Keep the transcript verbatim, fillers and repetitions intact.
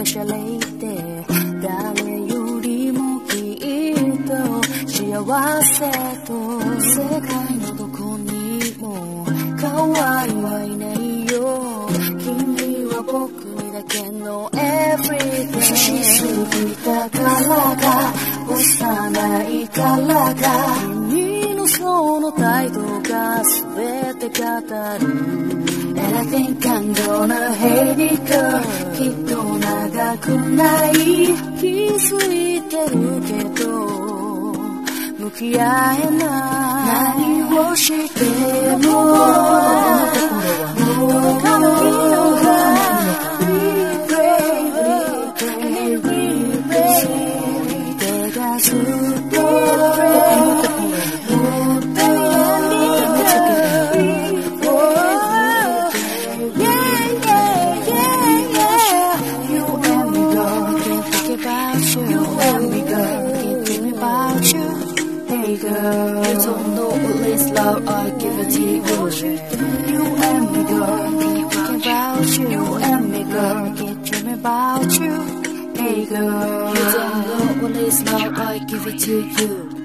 ペシャレイテ誰よりもきっと幸せと世界のどこにも可愛いはいないよ君は僕にだけの Everything 優しすぎたからか幼いからか君のその態度が全て語るAnd I think I'm gonna hate it girl きっと長くない気づいてるけど向き合えない何をしてもどうかのいいのか 手がずっとYou don't know what is love, I give it to you. You and me, girl, keep thinking about you. You and me, girl, keep dreaming about you. Hey, girl, you don't know what is love, I give it to you.